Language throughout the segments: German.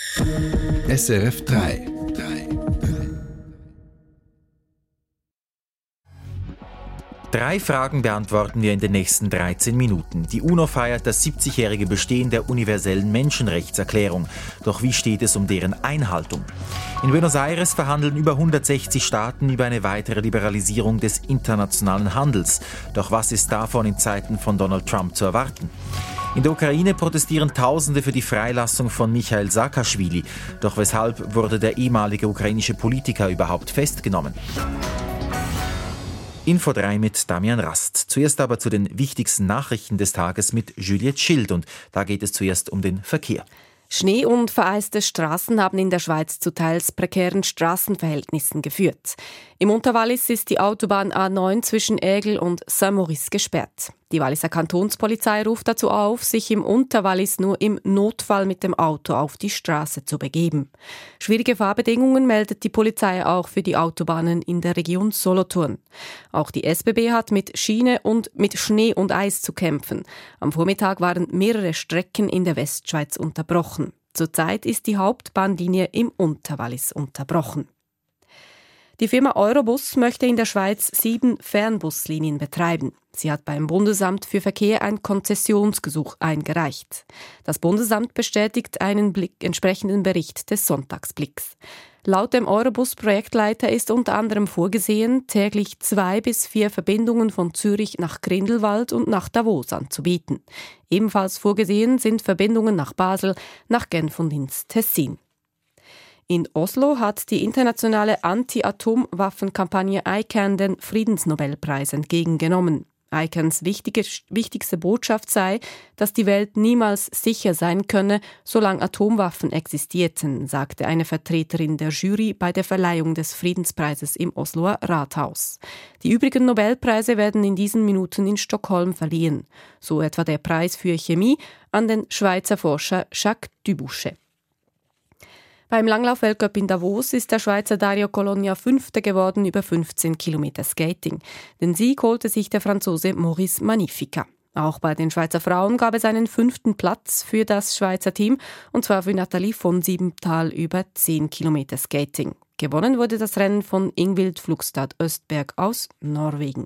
SRF 3. Drei Fragen beantworten wir in den nächsten 13 Minuten. Die UNO feiert das 70-jährige Bestehen der universellen Menschenrechtserklärung. Doch wie steht es um deren Einhaltung? In Buenos Aires verhandeln über 160 Staaten über eine weitere Liberalisierung des internationalen Handels. Doch was ist davon in Zeiten von Donald Trump zu erwarten? In der Ukraine protestieren Tausende für die Freilassung von Michail Saakaschwili. Doch weshalb wurde der ehemalige ukrainische Politiker überhaupt festgenommen? Info 3 mit Damian Rast. Zuerst aber zu den wichtigsten Nachrichten des Tages mit Juliette Schild. Und da geht es zuerst um den Verkehr. Schnee und vereiste Straßen haben in der Schweiz zu teils prekären Straßenverhältnissen geführt. Im Unterwallis ist die Autobahn A9 zwischen Aigle und Saint-Maurice gesperrt. Die Walliser Kantonspolizei ruft dazu auf, sich im Unterwallis nur im Notfall mit dem Auto auf die Straße zu begeben. Schwierige Fahrbedingungen meldet die Polizei auch für die Autobahnen in der Region Solothurn. Auch die SBB hat mit Schiene und mit Schnee und Eis zu kämpfen. Am Vormittag waren mehrere Strecken in der Westschweiz unterbrochen. Zurzeit ist die Hauptbahnlinie im Unterwallis unterbrochen. Die Firma Eurobus möchte in der Schweiz 7 Fernbuslinien betreiben. Sie hat beim Bundesamt für Verkehr ein Konzessionsgesuch eingereicht. Das Bundesamt bestätigt einen entsprechenden Bericht des Sonntagsblicks. Laut dem Eurobus-Projektleiter ist unter anderem vorgesehen, täglich 2 bis 4 Verbindungen von Zürich nach Grindelwald und nach Davos anzubieten. Ebenfalls vorgesehen sind Verbindungen nach Basel, nach Genf und ins Tessin. In Oslo hat die internationale Anti-Atomwaffenkampagne ICAN den Friedensnobelpreis entgegengenommen. ICANs wichtigste Botschaft sei, dass die Welt niemals sicher sein könne, solange Atomwaffen existierten, sagte eine Vertreterin der Jury bei der Verleihung des Friedenspreises im Osloer Rathaus. Die übrigen Nobelpreise werden in diesen Minuten in Stockholm verliehen. So etwa der Preis für Chemie an den Schweizer Forscher Jacques Dubouchet. Beim Langlauf-Weltcup in Davos ist der Schweizer Dario Colonia Fünfter geworden über 15 Kilometer Skating. Den Sieg holte sich der Franzose Maurice Magnifica. Auch bei den Schweizer Frauen gab es einen 5. Platz für das Schweizer Team, und zwar für Nathalie von Siebenthal über 10 Kilometer Skating. Gewonnen wurde das Rennen von Ingvild Flugstad Östberg aus Norwegen.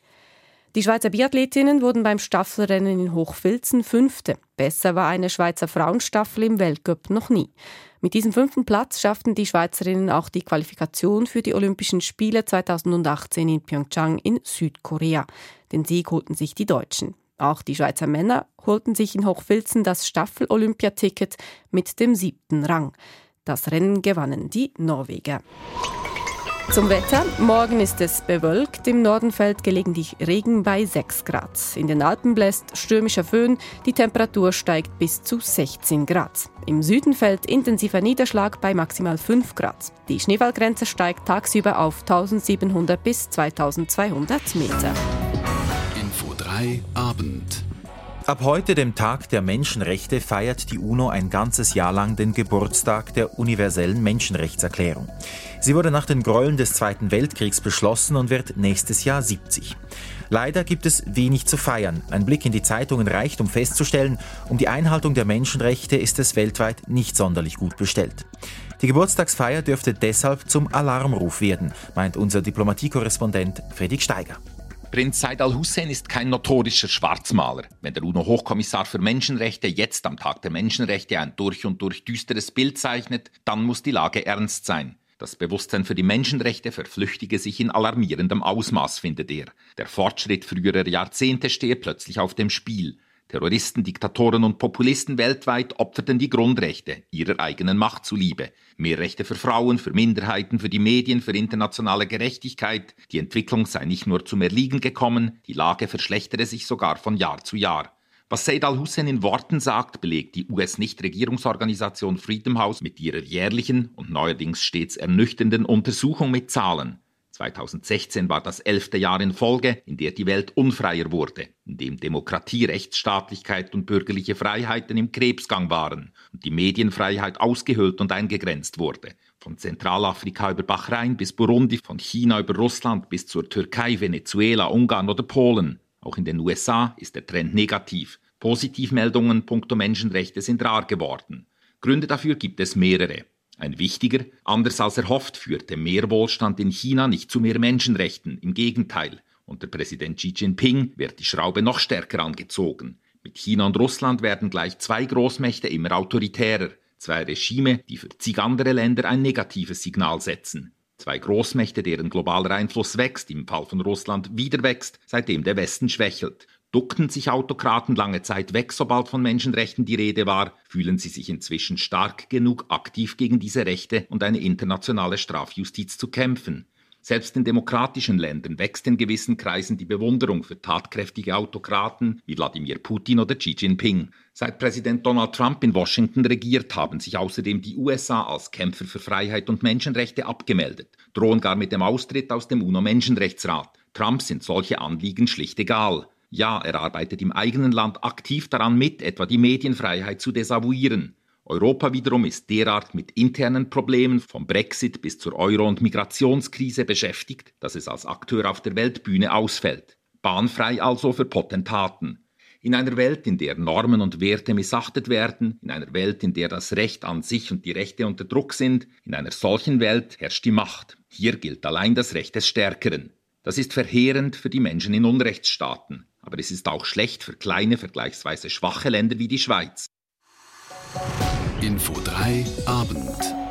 Die Schweizer Biathletinnen wurden beim Staffelrennen in Hochfilzen Fünfte. Besser war eine Schweizer Frauenstaffel im Weltcup noch nie. Mit diesem 5. Platz schafften die Schweizerinnen auch die Qualifikation für die Olympischen Spiele 2018 in Pyeongchang in Südkorea. Den Sieg holten sich die Deutschen. Auch die Schweizer Männer holten sich in Hochfilzen das Staffel-Olympiaticket mit dem 7. Rang. Das Rennen gewannen die Norweger. Zum Wetter. Morgen ist es bewölkt. Im Norden fällt gelegentlich Regen bei 6 Grad. In den Alpen bläst stürmischer Föhn. Die Temperatur steigt bis zu 16 Grad. Im Süden fällt intensiver Niederschlag bei maximal 5 Grad. Die Schneefallgrenze steigt tagsüber auf 1700 bis 2200 Meter. Info 3 Abend. Ab heute, dem Tag der Menschenrechte, feiert die UNO ein ganzes Jahr lang den Geburtstag der universellen Menschenrechtserklärung. Sie wurde nach den Gräueln des Zweiten Weltkriegs beschlossen und wird nächstes Jahr 70. Leider gibt es wenig zu feiern. Ein Blick in die Zeitungen reicht, um festzustellen, um die Einhaltung der Menschenrechte ist es weltweit nicht sonderlich gut bestellt. Die Geburtstagsfeier dürfte deshalb zum Alarmruf werden, meint unser Diplomatiekorrespondent Fredrik Steiger. Prinz Said al-Hussein ist kein notorischer Schwarzmaler. Wenn der UNO-Hochkommissar für Menschenrechte jetzt am Tag der Menschenrechte ein durch und durch düsteres Bild zeichnet, dann muss die Lage ernst sein. Das Bewusstsein für die Menschenrechte verflüchtige sich in alarmierendem Ausmaß, findet er. Der Fortschritt früherer Jahrzehnte stehe plötzlich auf dem Spiel. Terroristen, Diktatoren und Populisten weltweit opferten die Grundrechte ihrer eigenen Macht zuliebe. Mehr Rechte für Frauen, für Minderheiten, für die Medien, für internationale Gerechtigkeit. Die Entwicklung sei nicht nur zum Erliegen gekommen, die Lage verschlechtere sich sogar von Jahr zu Jahr. Was Said al-Hussein in Worten sagt, belegt die US-Nichtregierungsorganisation Freedom House mit ihrer jährlichen und neuerdings stets ernüchternden Untersuchung mit Zahlen. 2016 war das 11. Jahr in Folge, in der die Welt unfreier wurde, in dem Demokratie, Rechtsstaatlichkeit und bürgerliche Freiheiten im Krebsgang waren und die Medienfreiheit ausgehöhlt und eingegrenzt wurde. Von Zentralafrika über Bahrain bis Burundi, von China über Russland bis zur Türkei, Venezuela, Ungarn oder Polen. Auch in den USA ist der Trend negativ. Positivmeldungen punkto Menschenrechte sind rar geworden. Gründe dafür gibt es mehrere. Ein wichtiger, anders als erhofft, führte mehr Wohlstand in China nicht zu mehr Menschenrechten. Im Gegenteil, unter Präsident Xi Jinping wird die Schraube noch stärker angezogen. Mit China und Russland werden gleich zwei Großmächte immer autoritärer. Zwei Regime, die für zig andere Länder ein negatives Signal setzen. Zwei Großmächte, deren globaler Einfluss wächst, im Fall von Russland wieder wächst, seitdem der Westen schwächelt. Duckten sich Autokraten lange Zeit weg, sobald von Menschenrechten die Rede war, fühlen sie sich inzwischen stark genug, aktiv gegen diese Rechte und eine internationale Strafjustiz zu kämpfen. Selbst in demokratischen Ländern wächst in gewissen Kreisen die Bewunderung für tatkräftige Autokraten wie Wladimir Putin oder Xi Jinping. Seit Präsident Donald Trump in Washington regiert, haben sich außerdem die USA als Kämpfer für Freiheit und Menschenrechte abgemeldet, drohen gar mit dem Austritt aus dem UNO-Menschenrechtsrat. Trump sind solche Anliegen schlicht egal. Ja, er arbeitet im eigenen Land aktiv daran mit, etwa die Medienfreiheit zu desavouieren. Europa wiederum ist derart mit internen Problemen, vom Brexit bis zur Euro- und Migrationskrise beschäftigt, dass es als Akteur auf der Weltbühne ausfällt. Bahnfrei also für Potentaten. In einer Welt, in der Normen und Werte missachtet werden, in einer Welt, in der das Recht an sich und die Rechte unter Druck sind, in einer solchen Welt herrscht die Macht. Hier gilt allein das Recht des Stärkeren. Das ist verheerend für die Menschen in Unrechtsstaaten. Aber es ist auch schlecht für kleine, vergleichsweise schwache Länder wie die Schweiz. Info 3 Abend.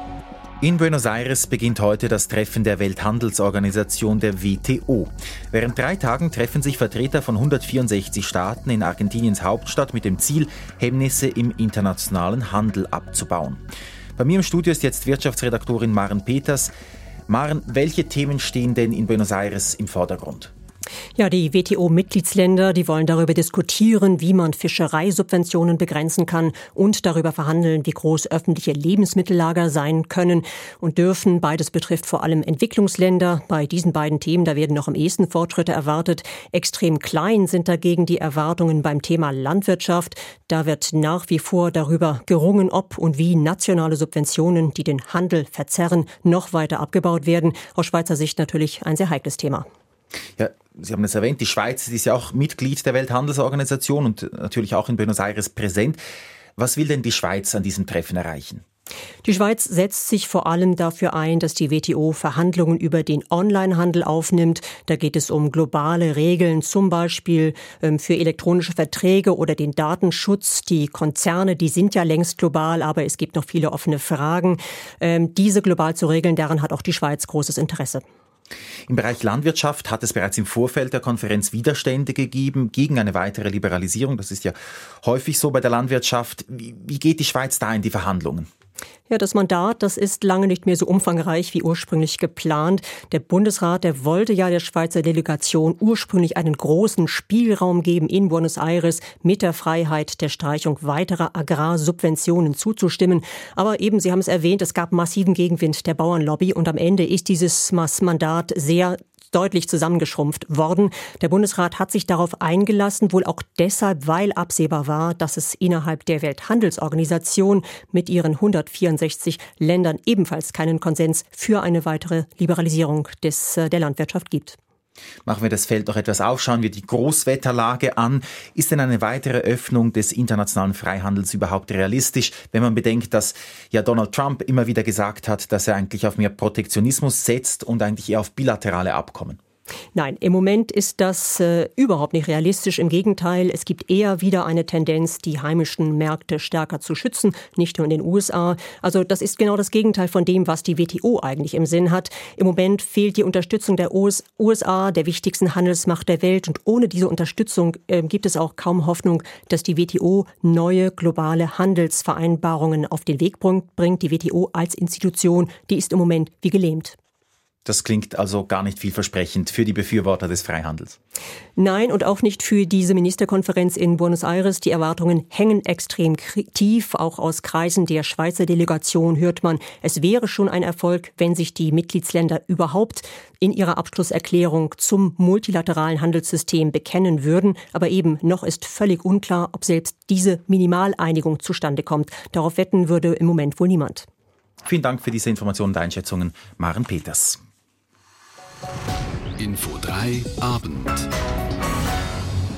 In Buenos Aires beginnt heute das Treffen der Welthandelsorganisation der WTO. Während 3 Tagen treffen sich Vertreter von 164 Staaten in Argentiniens Hauptstadt mit dem Ziel, Hemmnisse im internationalen Handel abzubauen. Bei mir im Studio ist jetzt Wirtschaftsredaktorin Maren Peters. Maren, welche Themen stehen denn in Buenos Aires im Vordergrund? Ja, die WTO-Mitgliedsländer, die wollen darüber diskutieren, wie man Fischereisubventionen begrenzen kann und darüber verhandeln, wie groß öffentliche Lebensmittellager sein können und dürfen. Beides betrifft vor allem Entwicklungsländer. Bei diesen beiden Themen, da werden noch am ehesten Fortschritte erwartet. Extrem klein sind dagegen die Erwartungen beim Thema Landwirtschaft. Da wird nach wie vor darüber gerungen, ob und wie nationale Subventionen, die den Handel verzerren, noch weiter abgebaut werden. Aus Schweizer Sicht natürlich ein sehr heikles Thema. Ja, Sie haben es erwähnt, die Schweiz ist ja auch Mitglied der Welthandelsorganisation und natürlich auch in Buenos Aires präsent. Was will denn die Schweiz an diesem Treffen erreichen? Die Schweiz setzt sich vor allem dafür ein, dass die WTO Verhandlungen über den Onlinehandel aufnimmt. Da geht es um globale Regeln, zum Beispiel für elektronische Verträge oder den Datenschutz. Die Konzerne, die sind ja längst global, aber es gibt noch viele offene Fragen. Diese global zu regeln, daran hat auch die Schweiz großes Interesse. Im Bereich Landwirtschaft hat es bereits im Vorfeld der Konferenz Widerstände gegeben gegen eine weitere Liberalisierung. Das ist ja häufig so bei der Landwirtschaft. Wie geht die Schweiz da in die Verhandlungen? Ja, das Mandat, das ist lange nicht mehr so umfangreich wie ursprünglich geplant. Der Bundesrat, der wollte ja der Schweizer Delegation ursprünglich einen großen Spielraum geben in Buenos Aires mit der Freiheit der Streichung weiterer Agrarsubventionen zuzustimmen. Aber eben, Sie haben es erwähnt, es gab massiven Gegenwind der Bauernlobby und am Ende ist dieses Mandat sehr deutlich zusammengeschrumpft worden. Der Bundesrat hat sich darauf eingelassen, wohl auch deshalb, weil absehbar war, dass es innerhalb der Welthandelsorganisation mit ihren 164 Ländern ebenfalls keinen Konsens für eine weitere Liberalisierung der Landwirtschaft gibt. Machen wir das Feld noch etwas auf, schauen wir die Großwetterlage an. Ist denn eine weitere Öffnung des internationalen Freihandels überhaupt realistisch, wenn man bedenkt, dass ja Donald Trump immer wieder gesagt hat, dass er eigentlich auf mehr Protektionismus setzt und eigentlich eher auf bilaterale Abkommen? Nein, im Moment ist das überhaupt nicht realistisch. Im Gegenteil, es gibt eher wieder eine Tendenz, die heimischen Märkte stärker zu schützen, nicht nur in den USA. Also das ist genau das Gegenteil von dem, was die WTO eigentlich im Sinn hat. Im Moment fehlt die Unterstützung der USA, der wichtigsten Handelsmacht der Welt. Und ohne diese Unterstützung gibt es auch kaum Hoffnung, dass die WTO neue globale Handelsvereinbarungen auf den Weg bringt. Die WTO als Institution, die ist im Moment wie gelähmt. Das klingt also gar nicht vielversprechend für die Befürworter des Freihandels. Nein, und auch nicht für diese Ministerkonferenz in Buenos Aires. Die Erwartungen hängen extrem tief. Auch aus Kreisen der Schweizer Delegation hört man, es wäre schon ein Erfolg, wenn sich die Mitgliedsländer überhaupt in ihrer Abschlusserklärung zum multilateralen Handelssystem bekennen würden. Aber eben noch ist völlig unklar, ob selbst diese Minimaleinigung zustande kommt. Darauf wetten würde im Moment wohl niemand. Vielen Dank für diese Informationen und Einschätzungen, Maren Peters. Info 3 Abend.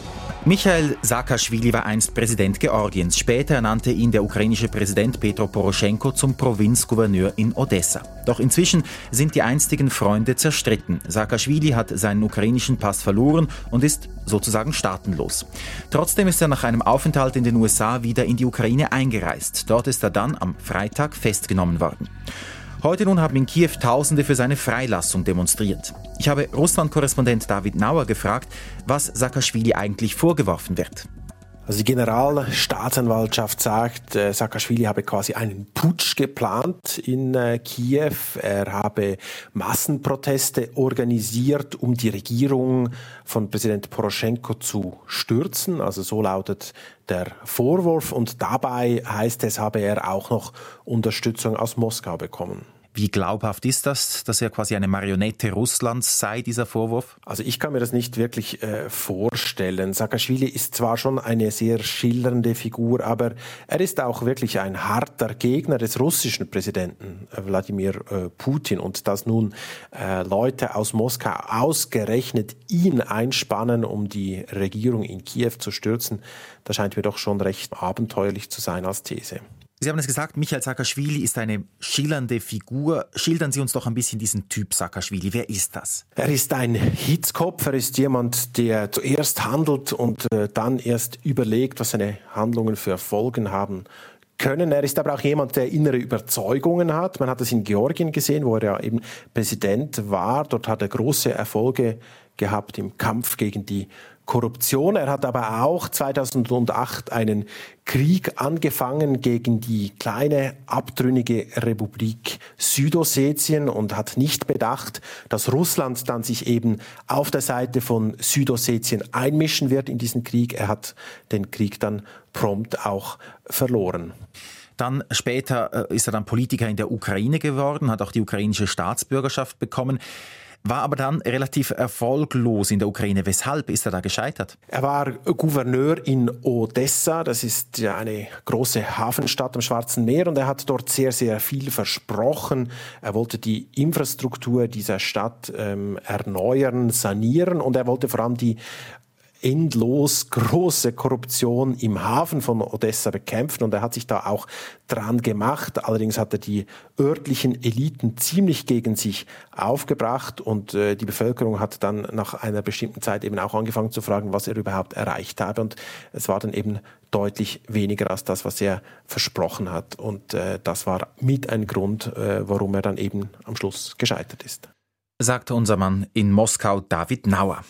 Michail Saakaschwili war einst Präsident Georgiens. Später ernannte ihn der ukrainische Präsident Petro Poroschenko zum Provinzgouverneur in Odessa. Doch inzwischen sind die einstigen Freunde zerstritten. Saakaschwili hat seinen ukrainischen Pass verloren und ist sozusagen staatenlos. Trotzdem ist er nach einem Aufenthalt in den USA wieder in die Ukraine eingereist. Dort ist er dann am Freitag festgenommen worden. Heute nun haben in Kiew Tausende für seine Freilassung demonstriert. Ich habe Russland-Korrespondent David Nauer gefragt, was Saakaschwili eigentlich vorgeworfen wird. Also die Generalstaatsanwaltschaft sagt, Saakaschwili habe quasi einen Putsch geplant in Kiew. Er habe Massenproteste organisiert, um die Regierung von Präsident Poroschenko zu stürzen. Also so lautet der Vorwurf. Und dabei heißt es, habe er auch noch Unterstützung aus Moskau bekommen. Wie glaubhaft ist das, dass er quasi eine Marionette Russlands sei, dieser Vorwurf? Also ich kann mir das nicht wirklich vorstellen. Saakaschwili ist zwar schon eine sehr schillernde Figur, aber er ist auch wirklich ein harter Gegner des russischen Präsidenten Wladimir Putin. Und dass nun Leute aus Moskau ausgerechnet ihn einspannen, um die Regierung in Kiew zu stürzen, das scheint mir doch schon recht abenteuerlich zu sein als These. Sie haben es gesagt, Michail Saakaschwili ist eine schillernde Figur. Schildern Sie uns doch ein bisschen diesen Typ Saakaschwili. Wer ist das? Er ist ein Hitzkopf. Er ist jemand, der zuerst handelt und dann erst überlegt, was seine Handlungen für Folgen haben können. Er ist aber auch jemand, der innere Überzeugungen hat. Man hat es in Georgien gesehen, wo er ja eben Präsident war. Dort hat er große Erfolge gehabt im Kampf gegen die Korruption. Er hat aber auch 2008 einen Krieg angefangen gegen die kleine abtrünnige Republik Südossetien und hat nicht bedacht, dass Russland dann sich eben auf der Seite von Südossetien einmischen wird in diesen Krieg. Er hat den Krieg dann prompt auch verloren. Dann später ist er dann Politiker in der Ukraine geworden, hat auch die ukrainische Staatsbürgerschaft bekommen. War aber dann relativ erfolglos in der Ukraine. Weshalb ist er da gescheitert? Er war Gouverneur in Odessa. Das ist ja eine große Hafenstadt am Schwarzen Meer. Und er hat dort sehr, sehr viel versprochen. Er wollte die Infrastruktur dieser Stadt erneuern, sanieren. Und er wollte vor allem die endlos große Korruption im Hafen von Odessa bekämpfen und er hat sich da auch dran gemacht. Allerdings hat er die örtlichen Eliten ziemlich gegen sich aufgebracht und die Bevölkerung hat dann nach einer bestimmten Zeit eben auch angefangen zu fragen, was er überhaupt erreicht habe und es war dann eben deutlich weniger als das, was er versprochen hat und das war mit ein Grund, warum er dann eben am Schluss gescheitert ist. Sagte unser Mann in Moskau, David Nauer.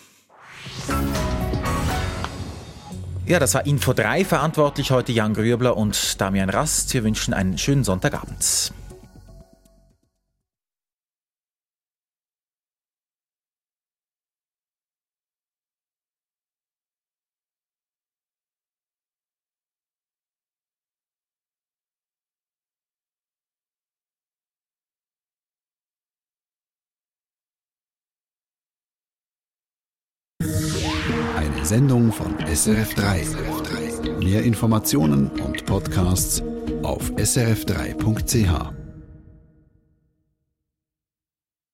Ja, das war Info 3, verantwortlich heute Jan Grübler und Damian Rast. Wir wünschen einen schönen Sonntagabend. Eine Sendung von SRF3. Mehr Informationen und Podcasts auf srf3.ch.